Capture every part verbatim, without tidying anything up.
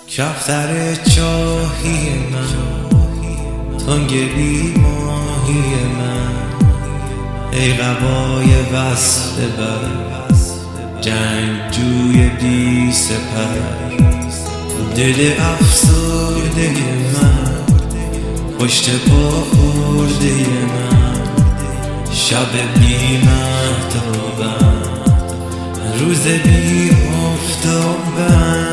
کفتر چاهی من، تنگ بی ماهی من، ای قبای وصل بر جنگجوی بی سپر، دل افسرده من، پشت پا خورده من، شب بی مهتابم، روز بی آفتابم.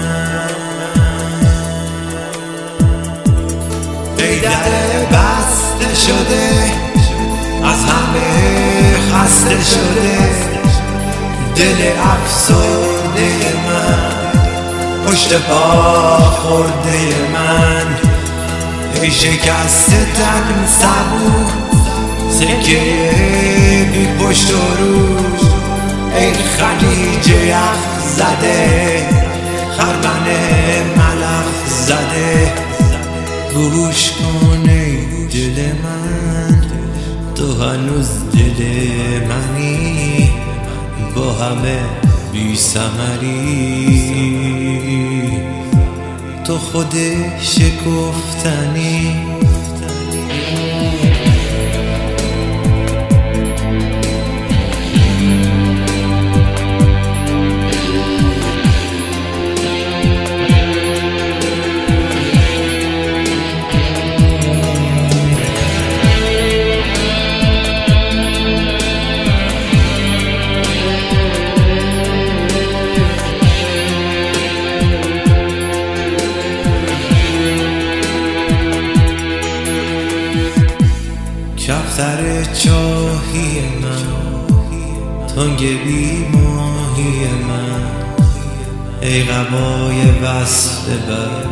ای در بسته شده، از همه خسته شده، دل افسرده من، پشت پا خورده من، ای شکسته تن صبور، سکه بی پشت و روش، ای خلیج یخ زده، خرمن ملخ زده. گوش کن ای دل من، تو هنوز دل منی، با همه بی ثمری، تو خود شکفتنی. کفتر چاهی من، تنگ بی ماهی من، ای قبای وصل بر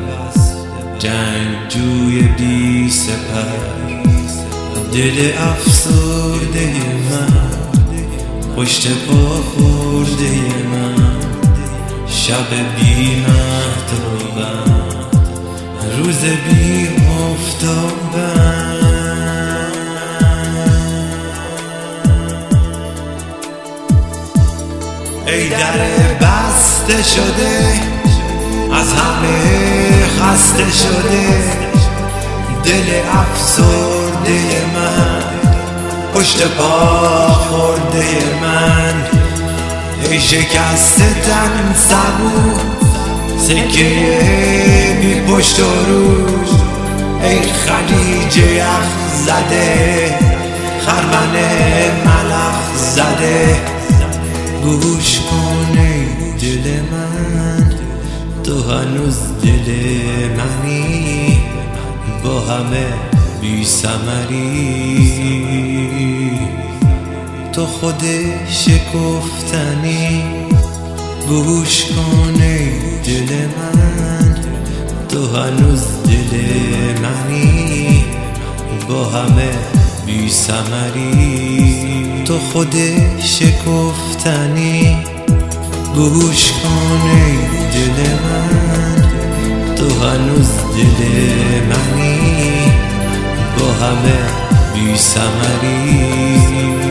جنگجوی بی سپر، دل افسرده من، پشت پا خورده من، شب بی مهتابم، روز بی آفتابم. ای در بسته شده، از همه خسته شده، دل افسرده من، پشت پا خورده من، ای شکسته تن صبور، سکه بی پشت و روش، ای خلیج یخ زده، خرمن ملخ زده. گوش کن ای دل من، تو هنوز دل منی، با همه بی ثمری، تو خود شکفتنی. گوش کن ای دل من، تو هنوز دل منی، با همه بی ثمری، تو خود شکفتنی. گوش کن ای دل من، تو هنوز دل منی، با همه بی ثمری.